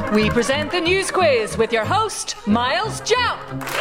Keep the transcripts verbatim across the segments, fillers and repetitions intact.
We present the News Quiz with your host, Miles Jump.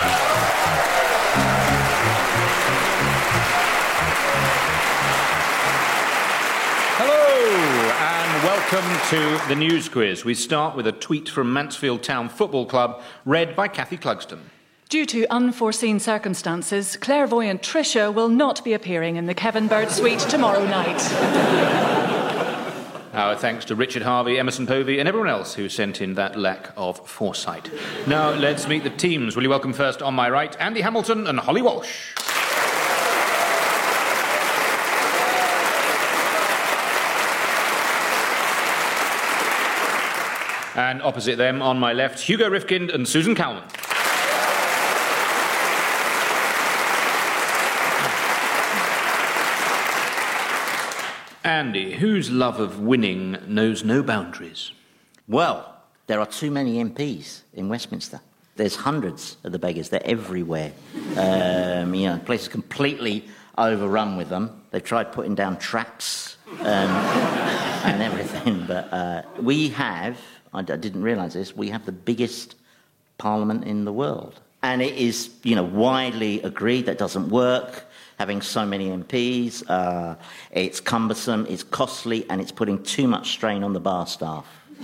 Hello and welcome to the News Quiz. We start with a tweet from Mansfield Town Football Club, read by Kathy Clugston. Due to unforeseen circumstances, clairvoyant Tricia will not be appearing in the Kevin Bird Suite tomorrow night. Our thanks to Richard Harvey, Emerson Povey and everyone else who sent in that lack of foresight. Now let's meet the teams. Will you welcome first on my right, Andy Hamilton and Holly Walsh. And opposite them, on my left, Hugo Rifkind and Susan Calman. Andy, whose love of winning knows no boundaries? Well, there are too many M Ps in Westminster. There's hundreds of the beggars. They're everywhere. Um, you know, the place is completely overrun with them. They've tried putting down traps um, and everything. But uh, we have, I, d- I didn't realise this, we have the biggest parliament in the world. And it is, you know, widely agreed that doesn't work. Having so many M Ps, uh, it's cumbersome, it's costly, and it's putting too much strain on the bar staff.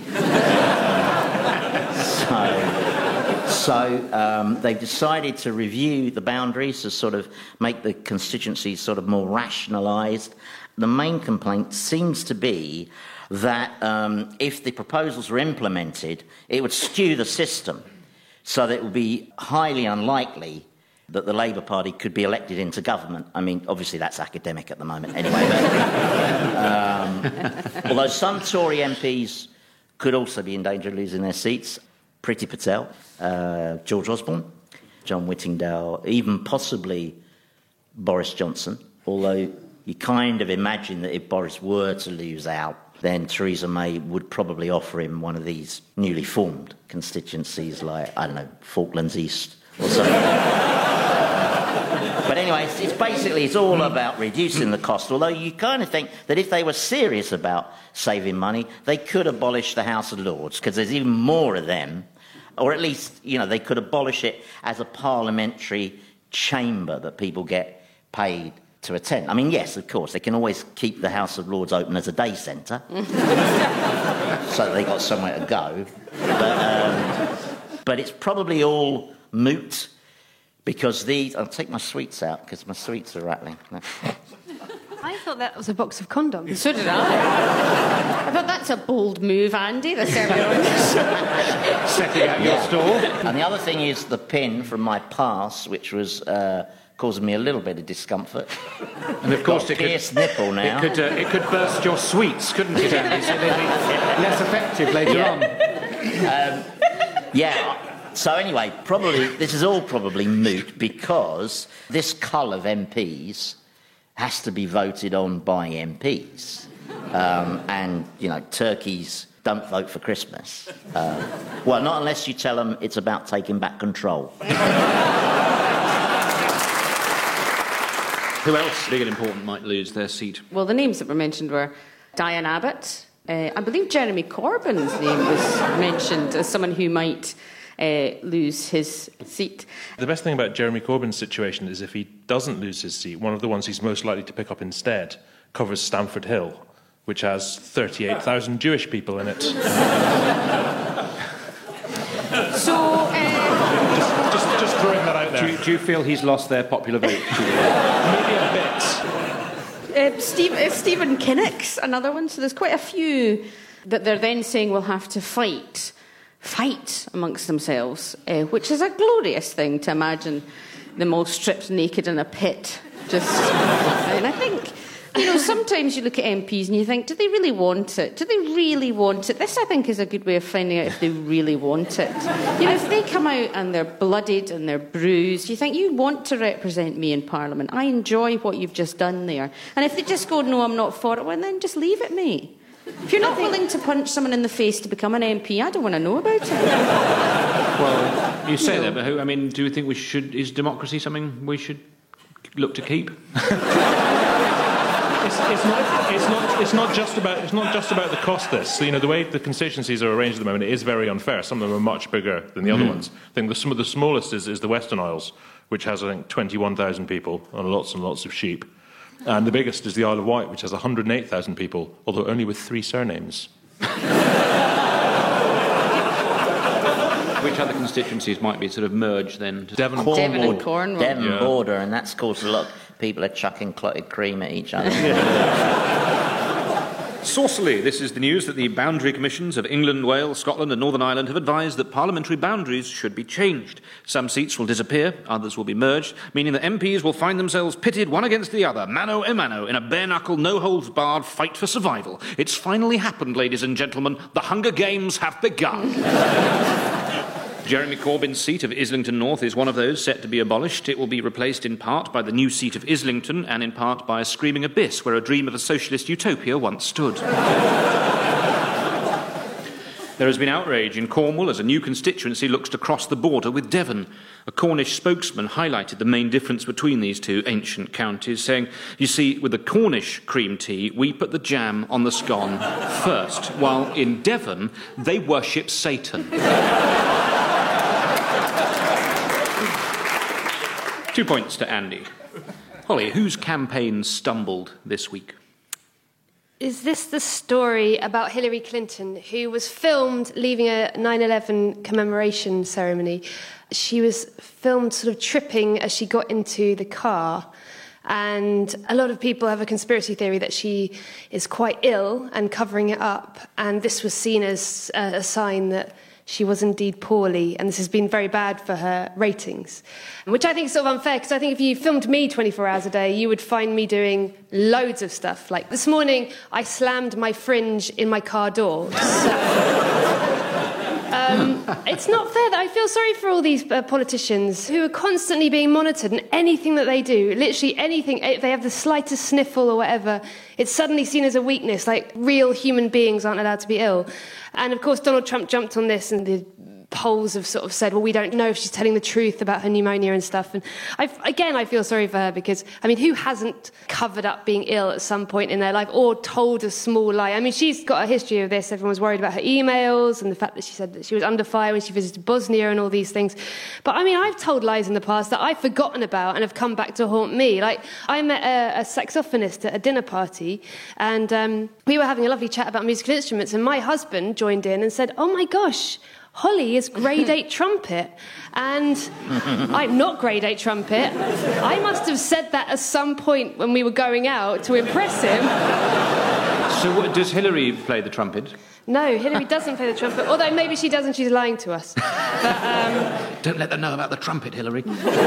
so so um, they've decided to review the boundaries to sort of make the constituencies sort of more rationalised. The main complaint seems to be that um, if the proposals were implemented, it would skew the system, so that it would be highly unlikely that the Labour Party could be elected into government. I mean, obviously that's academic at the moment anyway. But, um, although some Tory M Ps could also be in danger of losing their seats. Priti Patel, uh, George Osborne, John Whittingdale, even possibly Boris Johnson, although you kind of imagine that if Boris were to lose out, then Theresa May would probably offer him one of these newly formed constituencies like, I don't know, Falklands East or something. But anyway, it's, it's basically, it's all about reducing the cost, although you kind of think that if they were serious about saving money, they could abolish the House of Lords, because there's even more of them, or at least, you know, they could abolish it as a parliamentary chamber that people get paid to attend. I mean, yes, of course, they can always keep the House of Lords open as a day centre, so they got somewhere to go. But, um, but it's probably all moot, because these... I'll take my sweets out, because my sweets are rattling. I thought that was a box of condoms. So did I. I thought that's a bold move, Andy. The Setting out your Yeah. stall. And the other thing is the pin from my pass, which was uh, causing me a little bit of discomfort. And of course, Got it a pierced could, nipple now. It could, uh, it could burst your sweets, couldn't it, Andy? So they'd be less effective later Yeah. on. Um, yeah. So anyway, probably this is all probably moot, because this cull of M Ps has to be voted on by M Ps, um, and you know, turkeys don't vote for Christmas. Uh, well, not unless you tell them it's about taking back control. Who else, big and important, might lose their seat? Well, the names that were mentioned were Diane Abbott. Uh, I believe Jeremy Corbyn's name was mentioned as someone who might Uh, lose his seat. The best thing about Jeremy Corbyn's situation is if he doesn't lose his seat, one of the ones he's most likely to pick up instead covers Stamford Hill, which has thirty-eight thousand Jewish people in it. So, uh, just, just, just throwing that out there. Do you, do you feel he's lost their popular vote? Maybe a bit. uh, Steve, uh, Stephen Kinnock's another one. So there's quite a few that they're then saying will have to fight fight amongst themselves, uh, which is a glorious thing to imagine them all stripped naked in a pit. Just, and I think, you know, sometimes you look at M Ps and you think, do they really want it? Do they really want it? This, I think, is a good way of finding out if they really want it. You know, if they come out and they're blooded and they're bruised, you think, you want to represent me in Parliament. I enjoy what you've just done there. And if they just go, no, I'm not for it, well, then just leave it, mate. If you're not willing to punch someone in the face to become an M P, I don't want to know about it. Well, you say that, but who, I mean, do you think we should... Is democracy something we should look to keep? It's, it's not. It's not. It's not just about. It's not just about the cost. This, so, you know, the way the constituencies are arranged at the moment, it is very unfair. Some of them are much bigger than the mm. other ones. I think the, some of the smallest is, is the Western Isles, which has, I think, twenty-one thousand people and lots and lots of sheep. And the biggest is the Isle of Wight, which has one hundred eight thousand people, although only with three surnames. Which other constituencies might be sort of merged then? Devon, Cornwall, Devon and Cornwall. Devon Yeah. border, and that's caused a lot of people are chucking clotted cream at each other. Saucily, this is the news that the boundary commissions of England, Wales, Scotland and Northern Ireland have advised that parliamentary boundaries should be changed. Some seats will disappear, others will be merged, meaning that M Ps will find themselves pitted one against the other, mano a mano, in a bare-knuckle, no-holds-barred fight for survival. It's finally happened, ladies and gentlemen. The Hunger Games have begun. Jeremy Corbyn's seat of Islington North is one of those set to be abolished. It will be replaced in part by the new seat of Islington and in part by a screaming abyss where a dream of a socialist utopia once stood. There has been outrage in Cornwall as a new constituency looks to cross the border with Devon. A Cornish spokesman highlighted the main difference between these two ancient counties, saying, you see, with the Cornish cream tea, we put the jam on the scone first, while in Devon, they worship Satan. Two points to Andy. Holly, whose campaign stumbled this week? Is this the story about Hillary Clinton, who was filmed leaving a nine eleven commemoration ceremony? She was filmed sort of tripping as she got into the car. And a lot of people have a conspiracy theory that she is quite ill and covering it up. And this was seen as a, a sign that she was indeed poorly, and this has been very bad for her ratings, which I think is sort of unfair, because I think if you filmed me twenty-four hours a day, you would find me doing loads of stuff. Like this morning, I slammed my fringe in my car door. So, um, it's not fair. That I feel sorry for all these uh, politicians who are constantly being monitored, and anything that they do, literally anything, if they have the slightest sniffle or whatever, it's suddenly seen as a weakness, like real human beings aren't allowed to be ill. And, of course, Donald Trump jumped on this, and the polls have sort of said, well, we don't know if she's telling the truth about her pneumonia and stuff. And, I've, again, I feel sorry for her because, I mean, who hasn't covered up being ill at some point in their life or told a small lie? I mean, she's got a history of this. Everyone was worried about her emails and the fact that she said that she was under fire when she visited Bosnia and all these things. But, I mean, I've told lies in the past that I've forgotten about and have come back to haunt me. Like, I met a, a saxophonist at a dinner party, and um, we were having a lovely chat about musical instruments, and my husband joined in and said, oh, my gosh, Holly is grade eight trumpet. And I'm not grade eight trumpet. I must have said that at some point when we were going out to impress him. So what, does Hillary play the trumpet? No, Hillary doesn't play the trumpet, although maybe she does and she's lying to us. But, um, Don't let them know about the trumpet, Hillary.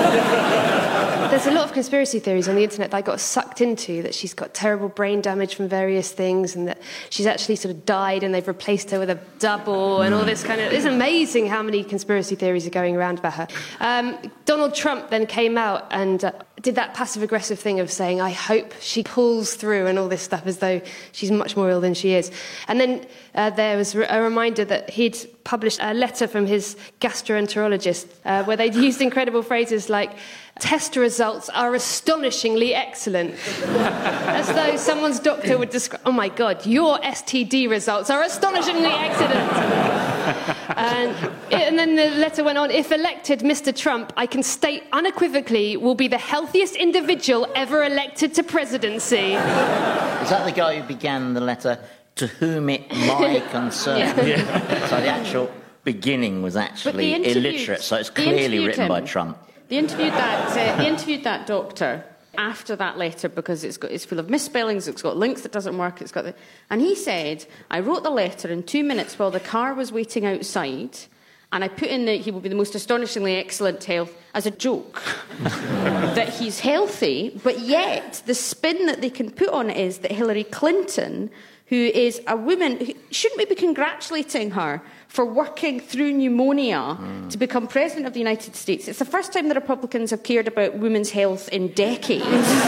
there's a lot of conspiracy theories on the internet that I got sucked into, that she's got terrible brain damage from various things and that she's actually sort of died and they've replaced her with a double and all this kind of... It's amazing how many conspiracy theories are going around about her. Um, Donald Trump then came out and uh, did that passive-aggressive thing of saying, I hope she pulls through and all this stuff, as though she's much more ill than she is. And then uh, there was a reminder that he'd published a letter from his gastroenterologist uh, where they'd used incredible phrases like, test results are astonishingly excellent. As though someone's doctor would describe, oh my God, your S T D results are astonishingly excellent. and, and then the letter went on, if elected, Mister Trump, I can state unequivocally, will be the healthiest individual ever elected to presidency. Is that the guy who began the letter, to whom it may concern? Yeah. Yeah. So the actual beginning was actually illiterate, so it's clearly written him. by Trump. They interviewed that. Uh, they interviewed that doctor after that letter because it's got it's full of misspellings. It's got links that doesn't work. It's got the, and he said, I wrote the letter in two minutes while the car was waiting outside, and I put in that he will be the most astonishingly excellent health as a joke. That he's healthy, but yet the spin that they can put on it is that Hillary Clinton, who is a woman, who, shouldn't we be congratulating her for working through pneumonia mm. to become President of the United States? It's the first time the Republicans have cared about women's health in decades.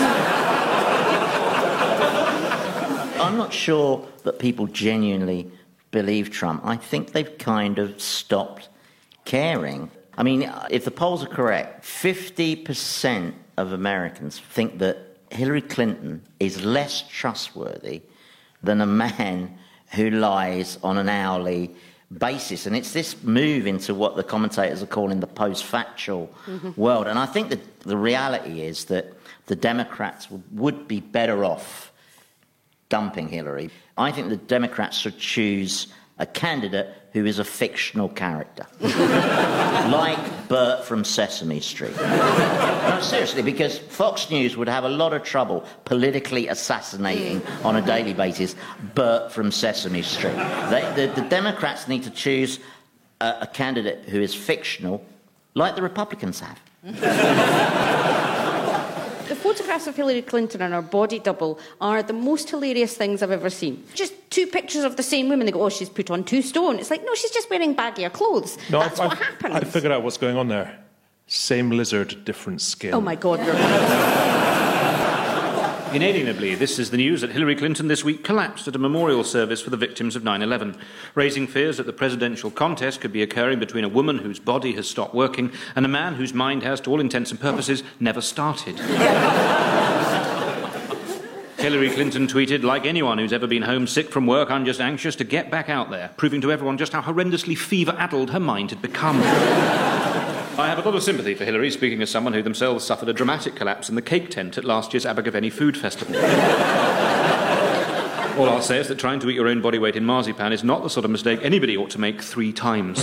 I'm not sure that people genuinely believe Trump. I think they've kind of stopped caring. I mean, if the polls are correct, fifty percent of Americans think that Hillary Clinton is less trustworthy than a man who lies on an hourly basis. And it's this move into what the commentators are calling the post-factual mm-hmm. world. And I think that the reality is that the Democrats would be better off dumping Hillary. I think the Democrats should choose a candidate who is a fictional character. Like Bert from Sesame Street. No, seriously, because Fox News would have a lot of trouble politically assassinating on a daily basis Bert from Sesame Street. They, the, the Democrats need to choose a, a candidate who is fictional, like the Republicans have. The photographs of Hillary Clinton and her body double are the most hilarious things I've ever seen. Just two pictures of the same woman. They go, oh, she's put on two stone. It's like, no, she's just wearing baggier clothes. No, That's I've, what I've, happens. I figured out what's going on there. Same lizard, different skin. Oh, my God. Inalienably, this is the news that Hillary Clinton this week collapsed at a memorial service for the victims of nine eleven, raising fears that the presidential contest could be occurring between a woman whose body has stopped working and a man whose mind has, to all intents and purposes, never started. Hillary Clinton tweeted, like anyone who's ever been homesick from work, I'm just anxious to get back out there, proving to everyone just how horrendously fever-addled her mind had become. I have a lot of sympathy for Hillary, speaking as someone who themselves suffered a dramatic collapse in the cake tent at last year's Abergavenny Food Festival. All I'll say is that trying to eat your own body weight in marzipan is not the sort of mistake anybody ought to make three times.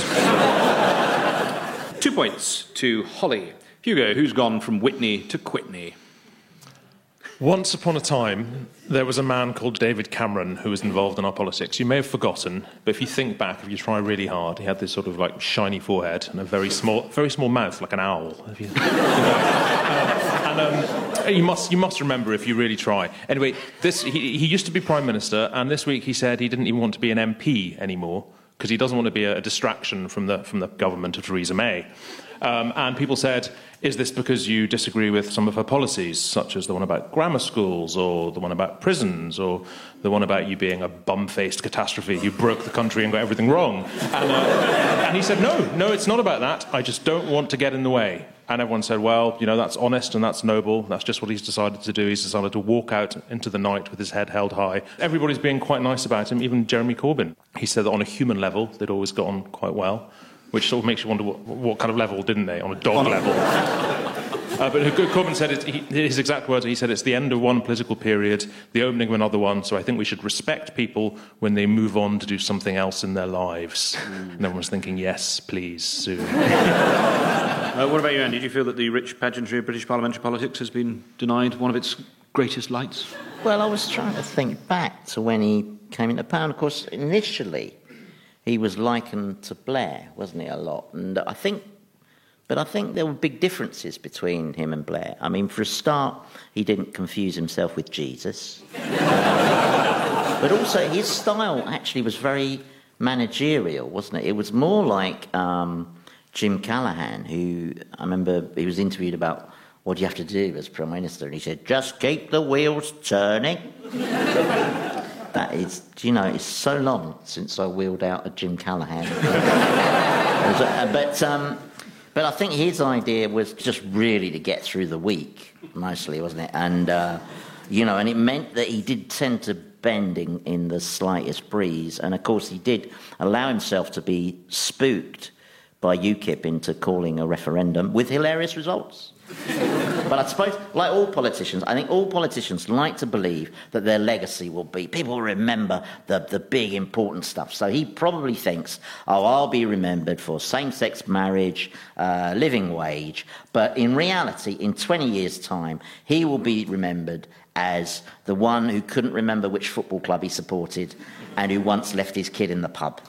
Two points to Holly. Hugo, who's gone from Whitney to Quitney? Once upon a time, there was a man called David Cameron who was involved in our politics. You may have forgotten, but if you think back, if you try really hard, he had this sort of like shiny forehead and a very small, very small mouth, like an owl. If you, you know. uh, and um, you must, you must remember if you really try. Anyway, this he, he used to be Prime Minister, and this week he said he didn't even want to be an M P anymore because he doesn't want to be a, a distraction from the from the government of Theresa May. Um, and people said, is this because you disagree with some of her policies, such as the one about grammar schools, or the one about prisons, or the one about you being a bum-faced catastrophe who broke the country and got everything wrong? And, uh, and he said, no, no, it's not about that. I just don't want to get in the way. And everyone said, well, you know, that's honest and that's noble. That's just what he's decided to do. He's decided to walk out into the night with his head held high. Everybody's being quite nice about him, even Jeremy Corbyn. He said that on a human level, they'd always got on quite well. Which sort of makes you wonder what, what kind of level, didn't they, on a dog level. Uh, but Corbyn said, it, he, his exact words, he said, it's the end of one political period, the opening of another one, so I think we should respect people when they move on to do something else in their lives. Mm. And everyone's thinking, yes, please, soon. uh, what about you, Andy? Do you feel that the rich pageantry of British parliamentary politics has been denied one of its greatest lights? Well, I was trying to think back to when he came into power. Of course, initially, he was likened to Blair, wasn't he, a lot? And I think, but I think there were big differences between him and Blair. I mean, for a start, he didn't confuse himself with Jesus. uh, but also, his style actually was very managerial, wasn't it? It was more like um, Jim Callaghan, who, I remember he was interviewed about, what do you have to do as Prime Minister? And he said, just keep the wheels turning. That is, you know, it's so long since I wheeled out a Jim Callaghan. but, um, but I think his idea was just really to get through the week, mostly, wasn't it? And, uh, you know, and it meant that he did tend to bend in, in the slightest breeze. And, of course, he did allow himself to be spooked by UKIP into calling a referendum with hilarious results. But I suppose, like all politicians, I think all politicians like to believe that their legacy will be, people will remember the, the big important stuff. So he probably thinks, oh, I'll be remembered for same-sex marriage, uh, living wage. But in reality, in twenty years' time, he will be remembered as the one who couldn't remember which football club he supported and who once left his kid in the pub.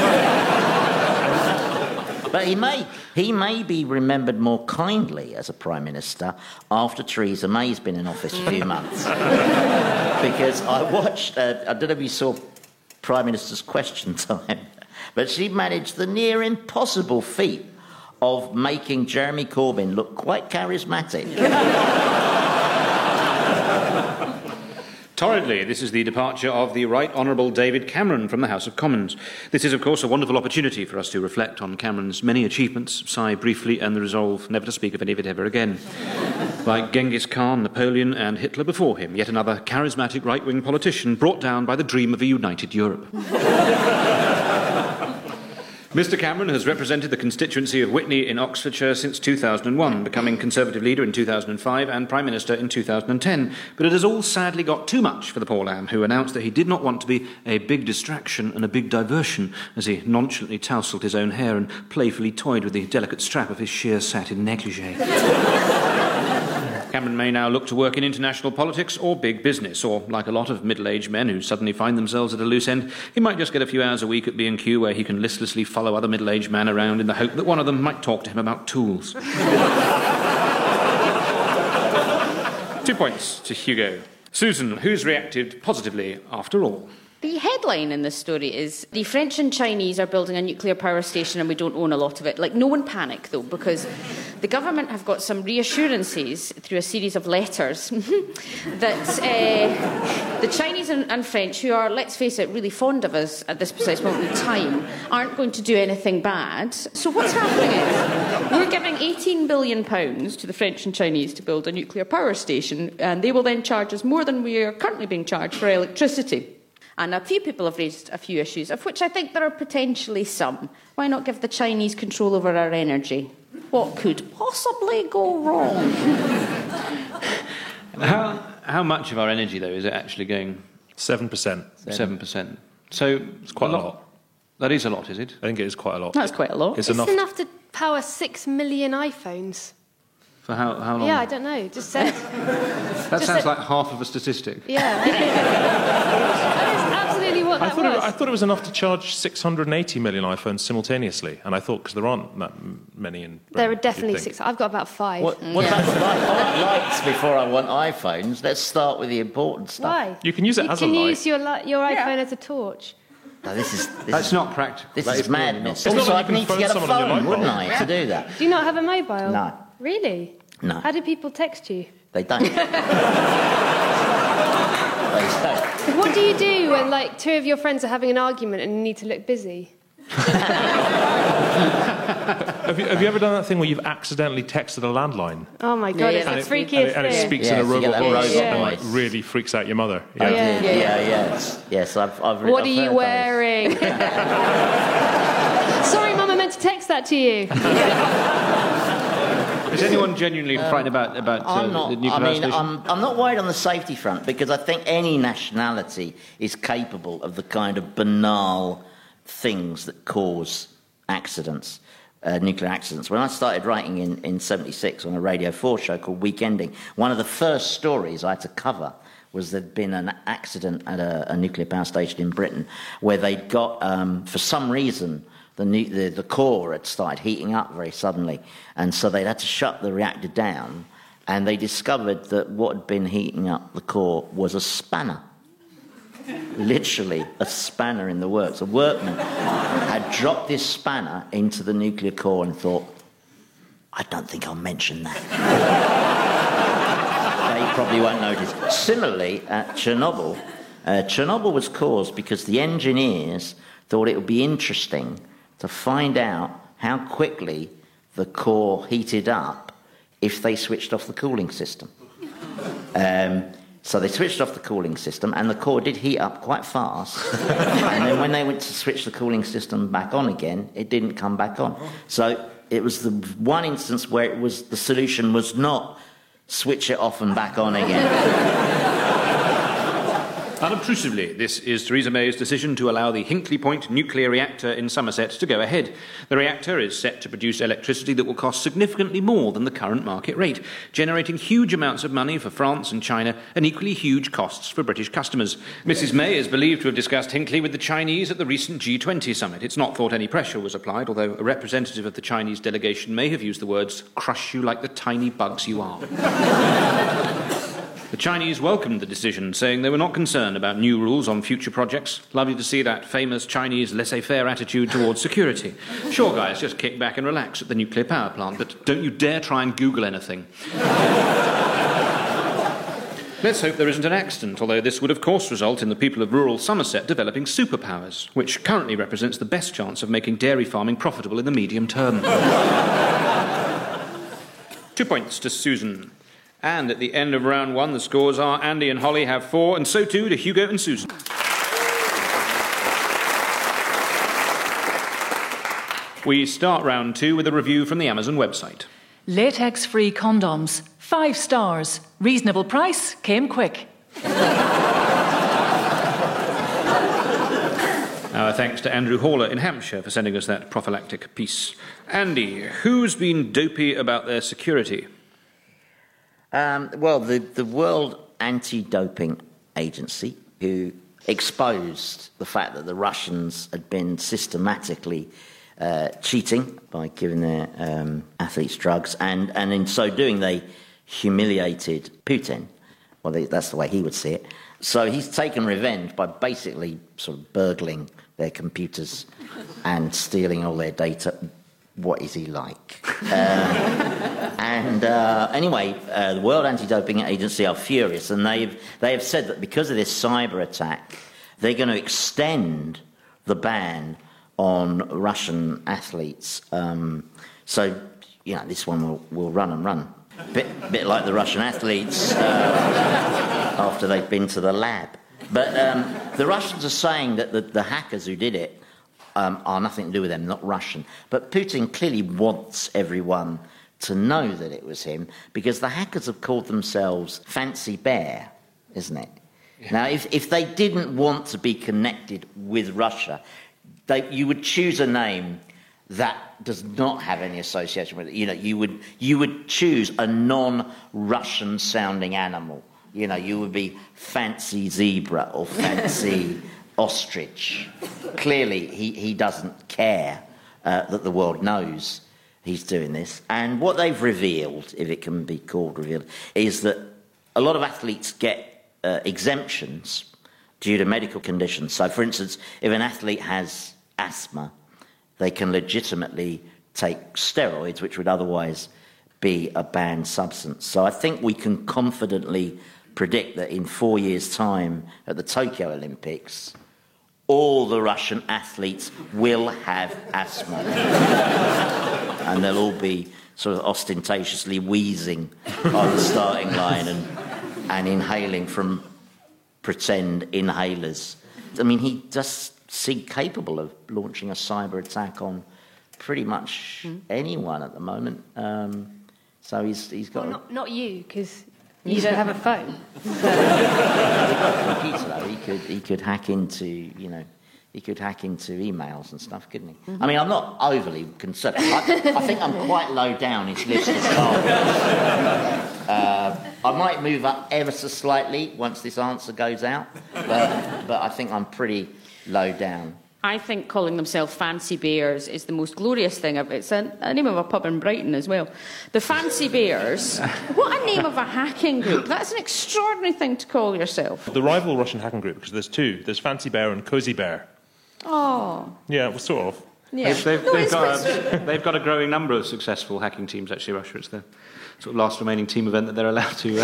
But he may, he may be remembered more kindly as a Prime Minister after Theresa May's been in office a few months. Because I watched, uh, I don't know if you saw Prime Minister's Question Time, but she managed the near impossible feat of making Jeremy Corbyn look quite charismatic. Torridly, this is the departure of the Right Honourable David Cameron from the House of Commons. This is, of course, a wonderful opportunity for us to reflect on Cameron's many achievements, sigh briefly, and the resolve never to speak of any of it ever again. Like Genghis Khan, Napoleon, and Hitler before him, yet another charismatic right-wing politician brought down by the dream of a united Europe. Mister Cameron has represented the constituency of Witney in Oxfordshire since two thousand one, becoming Conservative leader in two thousand five and Prime Minister in two thousand ten. But it has all sadly got too much for the poor lamb, who announced that he did not want to be a big distraction and a big diversion as he nonchalantly tousled his own hair and playfully toyed with the delicate strap of his sheer satin negligee. Cameron may now look to work in international politics or big business, or, like a lot of middle-aged men who suddenly find themselves at a loose end, he might just get a few hours a week at B and Q where he can listlessly follow other middle-aged men around in the hope that one of them might talk to him about tools. Two points to Hugo. Susan, who's reacted positively after all? The headline in this story is, the French and Chinese are building a nuclear power station and we don't own a lot of it. Like, no one panic, though, because the government have got some reassurances through a series of letters that uh, the Chinese and, and French, who are, let's face it, really fond of us at this precise moment in time, aren't going to do anything bad. So what's happening is, we're giving eighteen billion pounds to the French and Chinese to build a nuclear power station, and they will then charge us more than we are currently being charged for electricity. And a few people have raised a few issues, of which I think there are potentially some. Why not give the Chinese control over our energy? What could possibly go wrong? How, how much of our energy, though, is it actually going? Seven percent. Seven percent. So it's quite a lot. lot. That is a lot, is it? I think it is quite a lot. That's quite a lot. It's, It's enough. enough to power six million iPhones. For how, how long? Yeah, I don't know. Just said. That just sounds a- like half of a statistic. Yeah. That is absolutely what I that thought, was. it, I thought it was enough to charge six hundred eighty million iPhones simultaneously, and I thought, because there aren't that m- many in Britain, There are you'd definitely think. six. I've got about five. What, what about light, I want lights before I want iPhones? Let's start with the important stuff. Why? You can use it you as a can light. use your li- your iPhone as a torch. No, this is this That's is, not practical. this That is really madness. It's not Also, like I'd you can need to phone get a someone on your phone, light wouldn't bulb. I, to do that? Do you not have a mobile? No. Really? No. How do people text you? They don't. They don't. What do you do when, like, two of your friends are having an argument and you need to look busy? Have you, have you ever done that thing where you've accidentally texted a landline? Oh my god, Yeah, it's yeah. the And it, freakiest and it, and it thing. speaks Yes, in a you get robot that voice robot and voice. like, really freaks out your mother. I Yeah. did, yeah, yes. Yes, I've, I've What I've are you heard those. wearing? Sorry, Mum, I meant to text that to you. Is anyone genuinely frightened about, about uh, I'm not, the I nuclear mean, station? I'm, I'm not worried on the safety front because I think any nationality is capable of the kind of banal things that cause accidents, uh, nuclear accidents. When I started writing in, in seventy-six on a Radio four show called Weekending, one of the first stories I had to cover was there'd been an accident at a, a nuclear power station in Britain where they'd got, um, for some reason, The, nu- the the core had started heating up very suddenly, and so they'd had to shut the reactor down, and they discovered that what had been heating up the core was a spanner. Literally a spanner in the works. A workman had dropped this spanner into the nuclear core and thought, I don't think I'll mention that. They probably won't notice. Similarly, at Chernobyl, uh, Chernobyl was caused because the engineers thought it would be interesting to find out how quickly the core heated up if they switched off the cooling system. Um, so they switched off the cooling system, and the core did heat up quite fast. And then when they went to switch the cooling system back on again, it didn't come back on. So it was the one instance where it was the solution was not switch it off and back on again. Unobtrusively, this is Theresa May's decision to allow the Hinkley Point nuclear reactor in Somerset to go ahead. The reactor is set to produce electricity that will cost significantly more than the current market rate, generating huge amounts of money for France and China and equally huge costs for British customers. Missus May is believed to have discussed Hinkley with the Chinese at the recent G twenty summit. It's not thought any pressure was applied, although a representative of the Chinese delegation may have used the words, crush you like the tiny bugs you are. The Chinese welcomed the decision, saying they were not concerned about new rules on future projects. Lovely to see that famous Chinese laissez-faire attitude towards security. Sure, guys, just kick back and relax at the nuclear power plant, but don't you dare try and Google anything. Let's hope there isn't an accident, although this would of course result in the people of rural Somerset developing superpowers, which currently represents the best chance of making dairy farming profitable in the medium term. Two points to Susan. And at the end of round one, the scores are Andy and Holly have four, and so too do Hugo and Susan. We start round two with a review from the Amazon website. Latex-free condoms. Five stars. Reasonable price. Came quick. Our thanks to Andrew Haller in Hampshire for sending us that prophylactic piece. Andy, who's been dopey about their security? Um, well, the, the World Anti-Doping Agency, who exposed the fact that the Russians had been systematically uh, cheating by giving their um, athletes drugs, and, and in so doing they humiliated Putin. Well, they, that's the way he would see it. So he's taken revenge by basically sort of burgling their computers and stealing all their data. What is he like? Uh, and uh, anyway, uh, the World Anti-Doping Agency are furious, and they've they have said that because of this cyber attack, they're going to extend the ban on Russian athletes. Um, so, you know, this one will, will run and run. Bit, bit like the Russian athletes uh, after they've been to the lab. But um, the Russians are saying that the, the hackers who did it um, are nothing to do with them, not Russian. But Putin clearly wants everyone to know that it was him, because the hackers have called themselves Fancy Bear, isn't it? Yeah. Now, if, if they didn't want to be connected with Russia, they, you would choose a name that does not have any association with it. You know, you would you would choose a non-Russian sounding animal. You know, you would be Fancy Zebra or Fancy Ostrich. Clearly, he, he doesn't care uh, that the world knows he's doing this. And what they've revealed, if it can be called revealed, is that a lot of athletes get uh, exemptions due to medical conditions. So, for instance, if an athlete has asthma, they can legitimately take steroids, which would otherwise be a banned substance. So I think we can confidently predict that in four years' time at the Tokyo Olympics, all the Russian athletes will have asthma. And they'll all be sort of ostentatiously wheezing on the starting line and, and inhaling from pretend inhalers. I mean, he just seemed capable of launching a cyber attack on pretty much mm. anyone at the moment. Um, so he's he's got... Well, not, not you, because you don't have a phone. Computer, though, he could, he could hack into, you know, he could hack into emails and stuff, couldn't he? Mm-hmm. I mean, I'm not overly concerned. I, I think I'm quite low down his list of targets. Uh, I might move up ever so slightly once this answer goes out, but, but I think I'm pretty low down. I think calling themselves Fancy Bears is the most glorious thing ever. It's a, a name of a pub in Brighton as well. The Fancy Bears. What a name of a hacking group. That's an extraordinary thing to call yourself. The rival Russian hacking group, because there's two. There's Fancy Bear and Cozy Bear. Oh. Yeah, well, sort of. Yeah. They've, they've, no, they've, got a, they've got a growing number of successful hacking teams, actually, Russia. It's the sort of last remaining team event that they're allowed to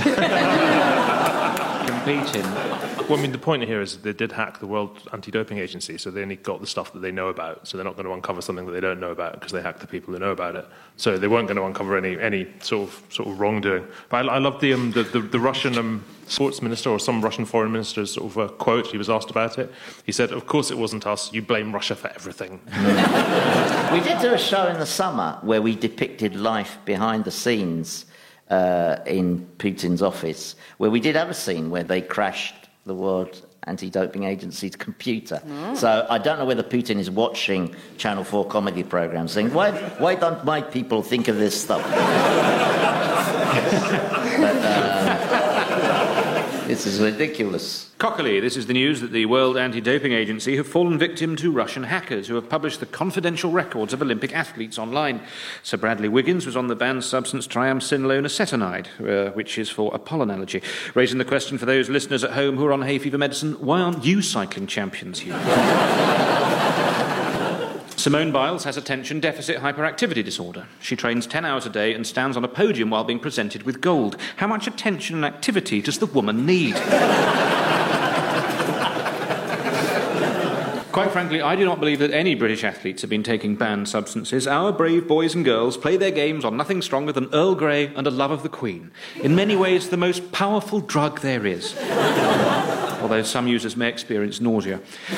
uh, compete in. Well, I mean, the point here is they did hack the World Anti-Doping Agency, so they only got the stuff that they know about, so they're not going to uncover something that they don't know about because they hacked the people who know about it. So they weren't going to uncover any any sort of sort of wrongdoing. But I, I love the, um, the, the the Russian um, sports minister or some Russian foreign minister's sort of uh, quote. He was asked about it. He said, "Of course it wasn't us. You blame Russia for everything." We did do a show in the summer where we depicted life behind the scenes uh, in Putin's office, where we did have a scene where they crashed the World Anti-Doping Agency's computer. Oh. So I don't know whether Putin is watching Channel four comedy programmes saying, why, why don't my people think of this stuff? But, uh, this is ridiculous. Cockily, this is the news that the World Anti-Doping Agency have fallen victim to Russian hackers who have published the confidential records of Olympic athletes online. Sir Bradley Wiggins was on the banned substance triamcinolone acetonide, uh, which is for a pollen allergy, raising the question for those listeners at home who are on hay fever medicine, why aren't you cycling champions, Hugh? Simone Biles has attention deficit hyperactivity disorder. She trains ten hours a day and stands on a podium while being presented with gold. How much attention and activity does the woman need? Quite frankly, I do not believe that any British athletes have been taking banned substances. Our brave boys and girls play their games on nothing stronger than Earl Grey and a love of the Queen. In many ways, the most powerful drug there is. Although some users may experience nausea.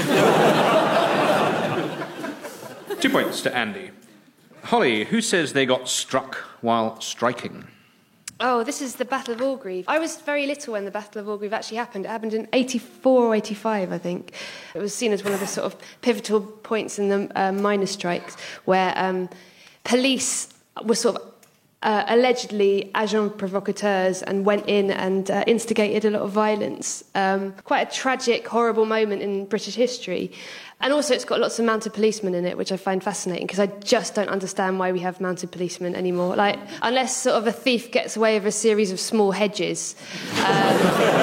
Two points to Andy. Holly, who says they got struck while striking? Oh, this is the Battle of Orgreave. I was very little when the Battle of Orgreave actually happened. It happened in eighty-four or eighty-five, I think. It was seen as one of the sort of pivotal points in the uh, miners' strikes, where um, police were sort of uh, allegedly agents provocateurs and went in and uh, instigated a lot of violence. Um, quite a tragic, horrible moment in British history. And also it's got lots of mounted policemen in it, which I find fascinating, because I just don't understand why we have mounted policemen anymore. Like, unless sort of a thief gets away with a series of small hedges, um,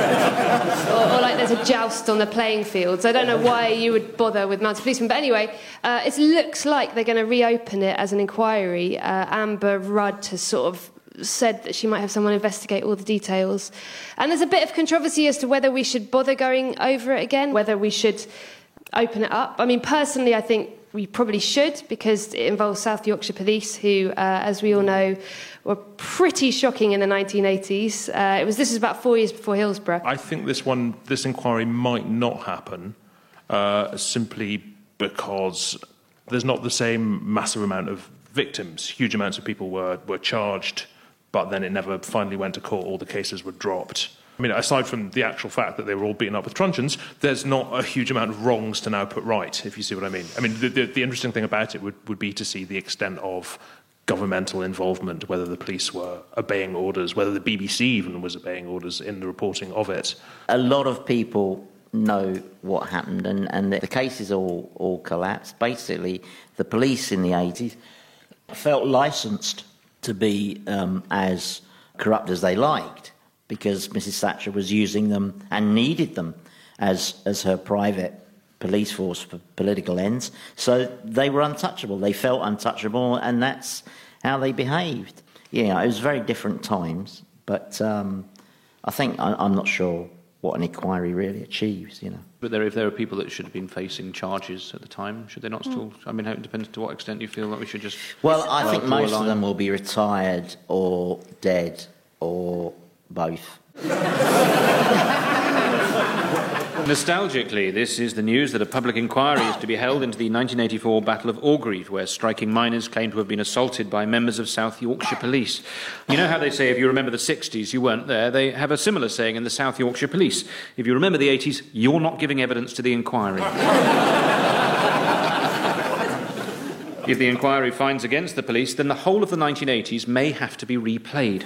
or, or like there's a joust on the playing fields. I don't know why you would bother with mounted policemen. But anyway, uh, it looks like they're going to reopen it as an inquiry. Uh, Amber Rudd has sort of said that she might have someone investigate all the details. And there's a bit of controversy as to whether we should bother going over it again, whether we should open it up. I mean, personally, I think we probably should, because it involves South Yorkshire Police, who, uh, as we all know, were pretty shocking in the nineteen eighties. Uh, it was this is about four years before Hillsborough. I think this one, this inquiry might not happen, uh, simply because there's not the same massive amount of victims. Huge amounts of people were were charged, but then it never finally went to court. All the cases were dropped. I mean, aside from the actual fact that they were all beaten up with truncheons, there's not a huge amount of wrongs to now put right, if you see what I mean. I mean, the, the, the interesting thing about it would, would be to see the extent of governmental involvement, whether the police were obeying orders, whether the B B C even was obeying orders in the reporting of it. A lot of people know what happened, and, and the cases all, all collapsed. Basically, the police in the eighties felt licensed to be um, as corrupt as they liked, because Missus Thatcher was using them and needed them as as her private police force for political ends. So they were untouchable. They felt untouchable, and that's how they behaved. Yeah, it was very different times, but um, I think I, I'm not sure what an inquiry really achieves, you know. But there, if there are people that should have been facing charges at the time, should they not still... Mm. I mean, it depends to what extent you feel that we should just... Well, I think most of them will be retired or dead or both. Nostalgically, this is the news that a public inquiry is to be held into the nineteen eighty-four Battle of Orgreave, where striking miners claim to have been assaulted by members of South Yorkshire Police. You know how they say, if you remember the sixties, you weren't there? They have a similar saying in the South Yorkshire Police. If you remember the eighties, you're not giving evidence to the inquiry. If the inquiry finds against the police, then the whole of the nineteen eighties may have to be replayed.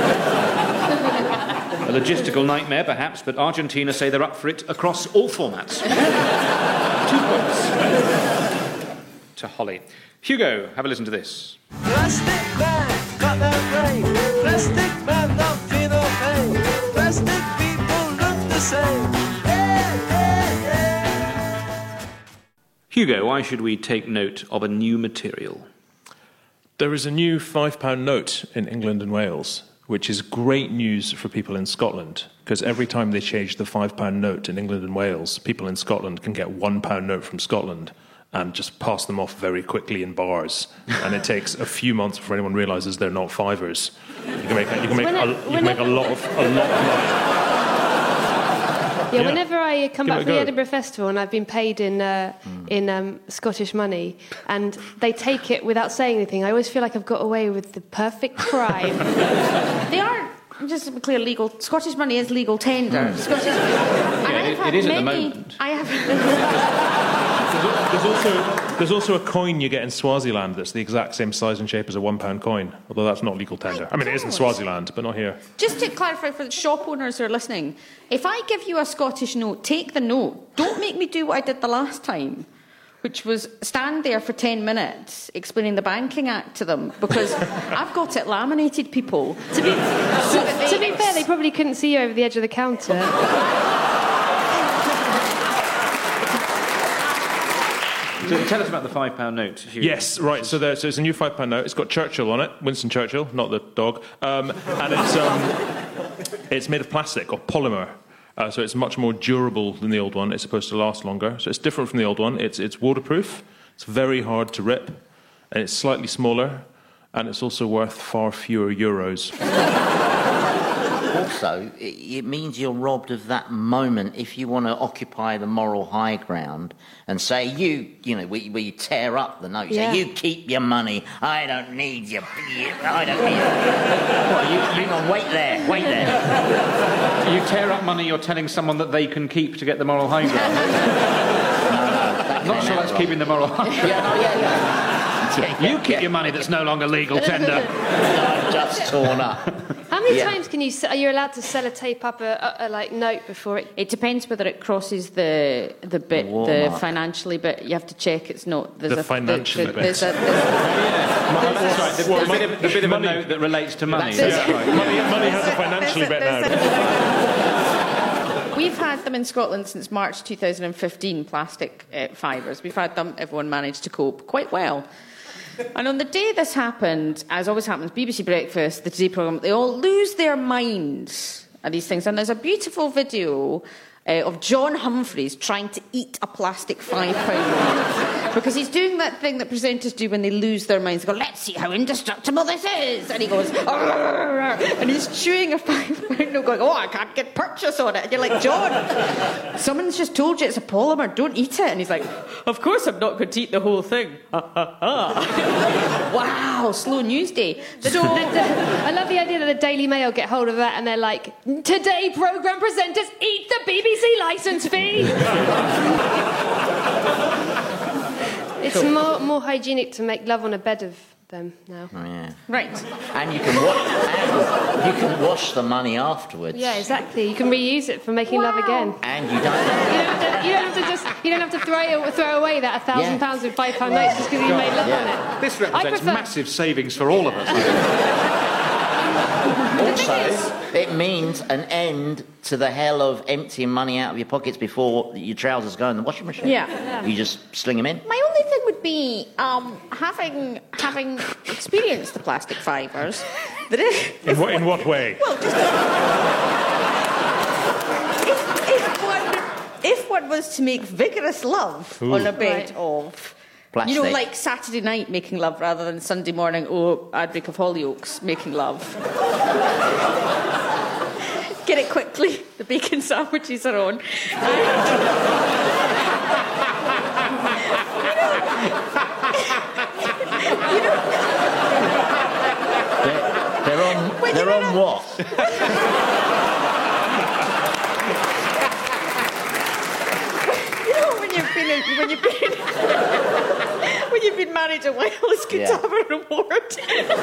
A logistical nightmare, perhaps, but Argentina say they're up for it across all formats. Two points to Holly. Hugo, have a listen to this. Plastic man, got that brain. Plastic man, don't feel no pain. Plastic people look the same. Hey, hey, hey. Hugo, why should we take note of a new material? There is a new five pound note in England and Wales, which is great news for people in Scotland, because every time they change the five pound note in England and Wales, people in Scotland can get one pound note from Scotland and just pass them off very quickly in bars. And it takes a few months before anyone realises they're not fivers. You can make, you can make, a, you can make a lot of a lot of money. Yeah, Yeah. whenever I come Give back it a from the go. Edinburgh Festival and I've been paid in uh, mm. in um, Scottish money, and they take it without saying anything, I always feel like I've got away with the perfect crime. They are, just to be clear, legal. Scottish money is legal tender. Mm. Scottish, and Yeah, I have it- had it is at the many, moment. I have. There's also, there's also a coin you get in Swaziland that's the exact same size and shape as a one pound coin, although that's not legal tender. I mean, it is in Swaziland, but not here. Just to clarify for the shop owners who are listening, if I give you a Scottish note, take the note. Don't make me do what I did the last time, which was stand there for ten minutes explaining the Banking Act to them, because I've got it laminated, people. To be, to, to be fair, they probably couldn't see you over the edge of the counter. So tell us about the five pound note, Hugh. Yes, right. So, there, so it's a new five pound note. It's got Churchill on it, Winston Churchill, not the dog. Um, and it's um, it's made of plastic or polymer. Uh, so it's much more durable than the old one. It's supposed to last longer. So it's different from the old one. It's it's waterproof. It's very hard to rip, and it's slightly smaller, and it's also worth far fewer euros. Also, it, it means you're robbed of that moment if you want to occupy the moral high ground and say, you, you know, where you, where you tear up the note, you Yeah. say, you keep your money, I don't need your, I don't need it. What, you, hang on, wait there, wait there. You tear up money you're telling someone that they can keep to get the moral high ground. That Not came sure out that's wrong. keeping the moral high ground. Yeah, no, yeah, yeah. You keep your money that's no longer legal tender. I've just torn up. How many Yeah. times can you? se- Are you allowed to sellotape up a, a, a like note before it? It depends whether it crosses the the bit, The the, watermark. financially bit. You have to check it's not. There's The a, financially the, bit. There's a, there's, Oh, that's right. The, the, Well, bit of, the bit of money- a note that relates to money. That's That's it. right. Money, money has a financially bit now. We've had them in Scotland since March two thousand fifteen, plastic uh, fibres. We've had them, everyone managed to cope quite well. And on the day this happened, as always happens, B B C Breakfast, the Today programme, they all lose their minds at these things. And there's a beautiful video uh, of John Humphreys trying to eat a plastic five pound because he's doing that thing that presenters do when they lose their minds. They go, let's see how indestructible this is. And he goes, "Arr!" and he's chewing a five pound note going, oh, I can't get purchase on it. And you're like, John, someone's just told you it's a polymer, don't eat it. And he's like, of course I'm not going to eat the whole thing. Wow, slow news day. So, I love the idea that the Daily Mail get hold of that and they're like, today programme presenters eat the B B C licence fee. It's more more hygienic to make love on a bed of them now. Oh, yeah. right. And you can wash, and you can wash the money afterwards. Yeah, exactly. You can reuse it for making love again. And you don't. You don't have to, you don't have to just you don't have to throw throw away that a thousand Yeah. pounds with five pound notes just because you made love Yeah. on it. This I represents prefer- massive savings for all of us. Also, it means an end to the hell of emptying money out of your pockets before your trousers go in the washing machine. Yeah. You just sling them in. My only thing would be um, having having experienced the plastic fibres. That if, In what, in what way? well, just if, if one if one was to make vigorous love on a bed Right. of. Plastic. You know, like Saturday night making love rather than Sunday morning, oh, Adric of Hollyoaks making love. Get it quickly, the bacon sandwiches are on. They're, they're on. When they're you're on in a- what? You know, when you've been in, when you've been when you've been married a while, it's good Yeah. to have a reward.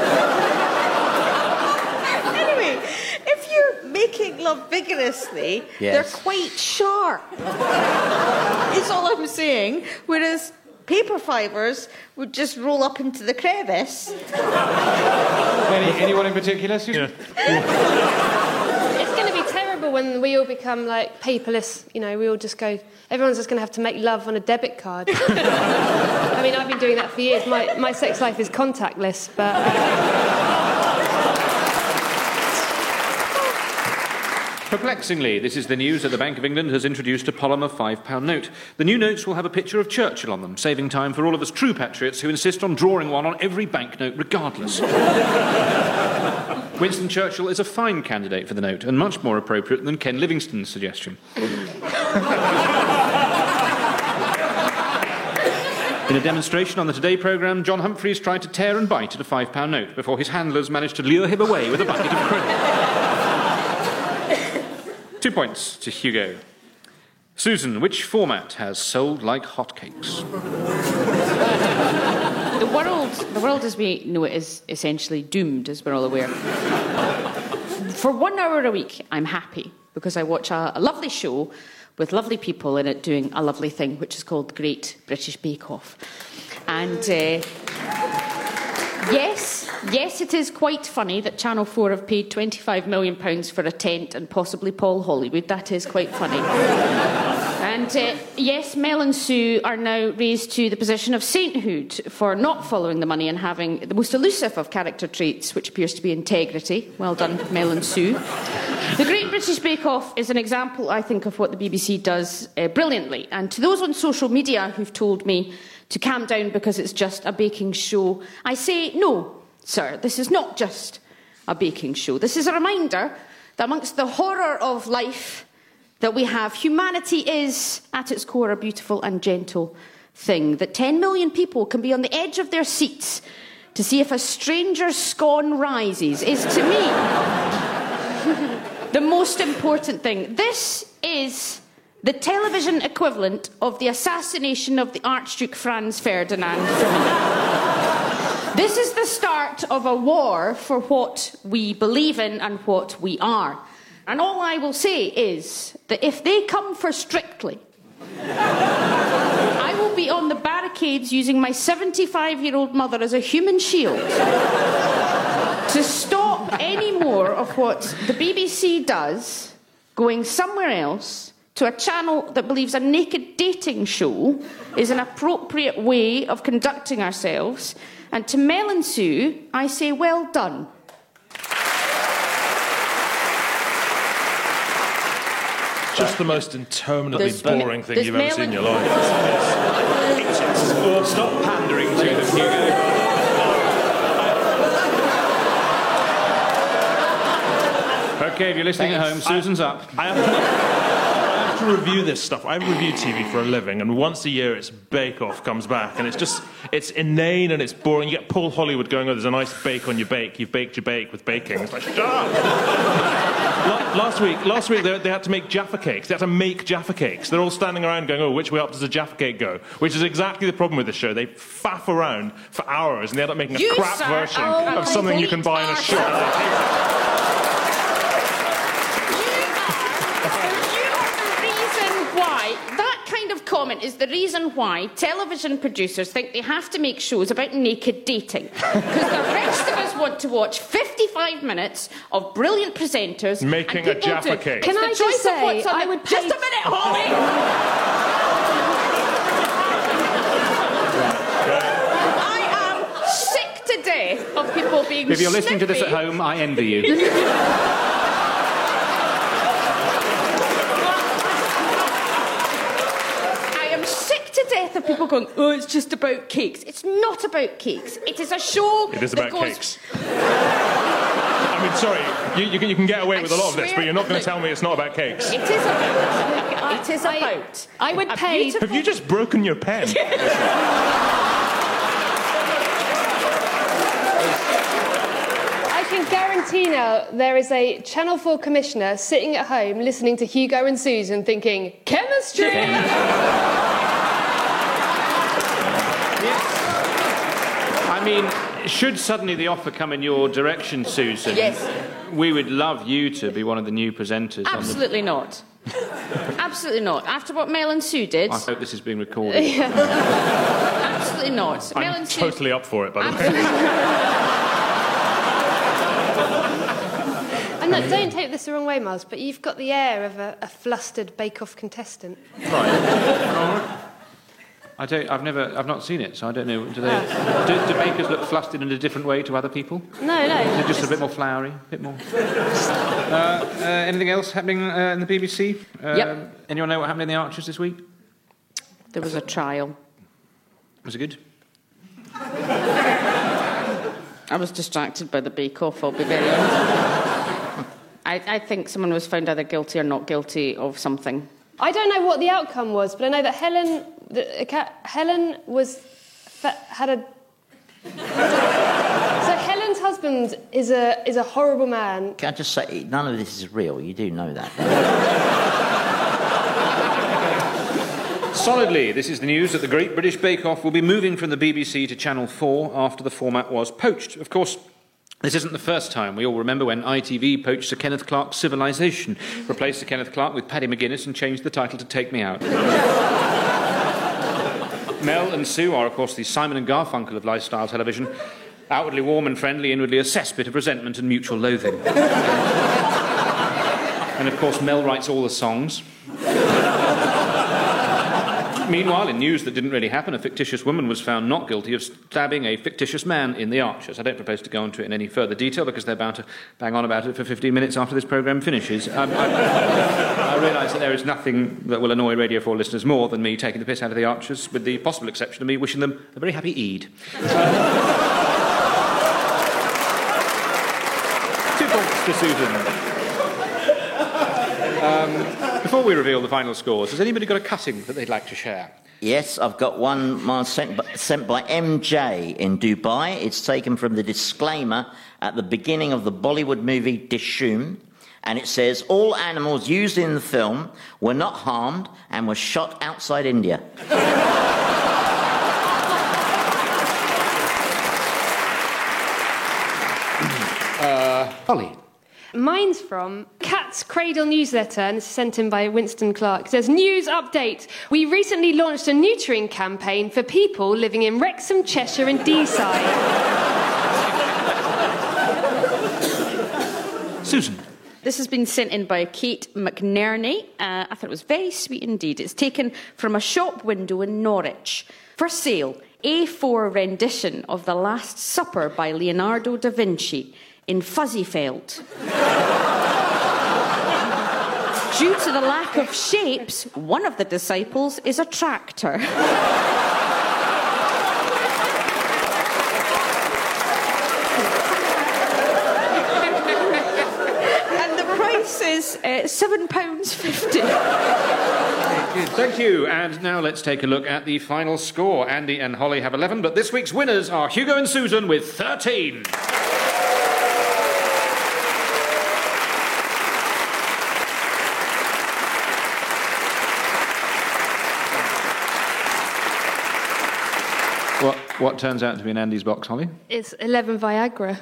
Anyway, if you're making love vigorously, Yes. they're quite sharp. Is all I'm saying. Whereas paper fibres would just roll up into the crevice. Any, anyone in particular, Susan? It's going to be terrible when we all become like paperless. You know, we all just go. Everyone's just going to have to make love on a debit card. I mean, I've been doing that for years. My my sex life is contactless, but. Perplexingly, this is the news that the Bank of England has introduced a polymer five pound note. The new notes will have a picture of Churchill on them, saving time for all of us true patriots who insist on drawing one on every banknote regardless. Winston Churchill is a fine candidate for the note, and much more appropriate than Ken Livingstone's suggestion. In a demonstration on the Today programme, John Humphreys tried to tear and bite at a five pound note before his handlers managed to lure him away with a bucket of credit. Two points to Hugo. Susan, which format has sold like hotcakes? The world, the world as we know it, is essentially doomed, as we're all aware. For one hour a week, I'm happy because I watch a, a lovely show with lovely people in it doing a lovely thing, which is called Great British Bake Off. And uh, yes, yes, it is quite funny that Channel four have paid twenty-five million pounds for a tent and possibly Paul Hollywood. That is quite funny. And And uh, yes, Mel and Sue are now raised to the position of sainthood for not following the money and having the most elusive of character traits, which appears to be integrity. Well done, Mel and Sue. The Great British Bake Off is an example, I think, of what the B B C does uh, brilliantly. And to those on social media who've told me to calm down because it's just a baking show, I say, no, sir, this is not just a baking show. This is a reminder that amongst the horror of life that we have, humanity is, at its core, a beautiful and gentle thing. That ten million people can be on the edge of their seats to see if a stranger's scone rises is, to me, the most important thing. This is the television equivalent of the assassination of the Archduke Franz Ferdinand for me. This is the start of a war for what we believe in and what we are. And all I will say is that if they come for Strictly, I will be on the barricades using my seventy-five-year-old mother as a human shield to stop any more of what the B B C does going somewhere else to a channel that believes a naked dating show is an appropriate way of conducting ourselves. And to Mel and Sue, I say, well done. Just the most interminably There's- boring thing there's you've ever Mel seen in and- your life. Well, stop pandering to them, Hugo. OK, if you're listening at home, Susan's up. I have, to, I have to review this stuff. I review T V for a living, and once a year it's Bake Off comes back, and it's just, it's inane and it's boring. You get Paul Hollywood going, oh, there's a nice bake on your bake. You've baked your bake with baking. It's like, shut up! La- Last week, last week they, they had to make Jaffa cakes. They had to make Jaffa cakes. They're all standing around going, oh, which way up does a Jaffa cake go? Which is exactly the problem with this show. They faff around for hours and they end up making a You, crap sir, version are of something you can buy in a complete shop. That kind of comment is the reason why television producers think they have to make shows about naked dating. Because the rest of us want to watch fifty-five minutes of brilliant presenters Making and a people Jaffa do- cake. It's Can the I just choice of say, what's on I the- would Just pay- a minute, Holly! I am sick to death of people being If you're listening to this at snippy. home, I envy you. I am sick to death of people going, oh, it's just about cakes. It's not about cakes. It is a show It is that about goes... cakes. I mean, sorry, you, you, can, you can get away I with a lot of this, swear- but you're not going Look, to tell me it's not about cakes. It is about... It is I- about... I would a pay- beautiful- Have you just broken your pen? I can guarantee now there is a Channel four commissioner sitting at home listening to Hugo and Susan thinking, chemistry! I mean, should suddenly the offer come in your direction, Susan, Yes. we would love you to be one of the new presenters. Absolutely not. Absolutely not. After what Mel and Sue did, On the... I hope this is being recorded. absolutely not. Mel I'm and Sue... totally up for it, by the way. And look, don't take this the wrong way, Miles, but you've got the air of a, a flustered bake-off contestant. Right. I don't. I've never. I've not seen it, so I don't know. Do they? Do, do bakers look flustered in a different way to other people? No, no. Is it just a bit more flowery, a bit more? uh, uh, anything else happening uh, in the B B C? Um, Yep. Anyone know what happened in the Archers this week? There was a trial. Was it good? I was distracted by the bake-off, I'll be very honest. I, I think someone was found either guilty or not guilty of something. I don't know what the outcome was, but I know that Helen, the, uh, Helen was fa- had a. So Helen's husband is a is a horrible man. Can I just say, none of this is real. You do know that. Solidly, this is the news that the Great British Bake Off will be moving from the B B C to Channel four after the format was poached. Of course, this isn't the first time. We all remember when I T V poached Sir Kenneth Clarke's Civilization, replaced Sir Kenneth Clarke with Paddy McGuinness and changed the title to Take Me Out. Mel and Sue are, of course, the Simon and Garfunkel of lifestyle television, outwardly warm and friendly, inwardly a cesspit of resentment and mutual loathing. And, of course, Mel writes all the songs. Meanwhile, in news that didn't really happen, a fictitious woman was found not guilty of stabbing a fictitious man in the Archers. I don't propose to go into it in any further detail because they're bound to bang on about it for fifteen minutes after this programme finishes. Um, I, I realise that there is nothing that will annoy Radio four listeners more than me taking the piss out of the Archers, with the possible exception of me wishing them a very happy Eid. Two points to Susan. Um, before we reveal the final scores, has anybody got a cutting that they'd like to share? Yes, I've got one mine sent by, sent by M J in Dubai. It's taken from the disclaimer at the beginning of the Bollywood movie Dishoom, and it says, all animals used in the film were not harmed and were shot outside India. uh, Holly. Mine's from Cat's Cradle newsletter, and it's sent in by Winston Clark. It says, news update. We recently launched a neutering campaign for people living in Wrexham, Cheshire and Deeside. Susan. This has been sent in by Kate McNerney. Uh, I thought it was very sweet indeed. It's taken from a shop window in Norwich. For sale, A four rendition of The Last Supper by Leonardo da Vinci in fuzzy felt. Due to the lack of shapes, one of the disciples is a tractor. And the price is uh, seven pounds fifty. Thank you. And now let's take a look at the final score. Andy and Holly have eleven, but this week's winners are Hugo and Susan with thirteen. What, what turns out to be in Andy's box, Holly? It's eleven Viagra.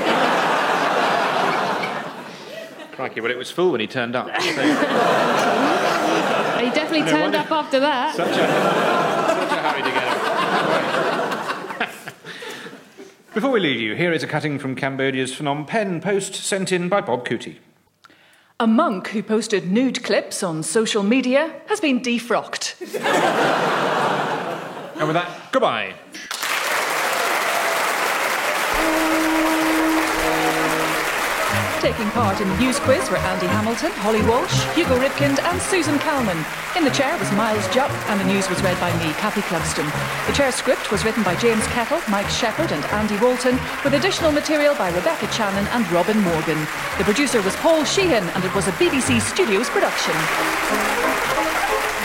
Crikey, well, it was full when he turned up. So. He definitely No turned wonder. up after that. Such a, such a hurry to get it. Before we leave you, here is a cutting from Cambodia's Phnom Penh Post sent in by Bob Cootie. A monk who posted nude clips on social media has been defrocked. And with that, goodbye. Taking part in the news quiz were Andy Hamilton, Holly Walsh, Hugo Ripkind and Susan Kalman. In the chair was Miles Jupp and the news was read by me, Cathy Clugston. The chair script was written by James Kettle, Mike Shepherd and Andy Walton, with additional material by Rebecca Channon and Robin Morgan. The producer was Paul Sheehan and it was a B B C Studios production.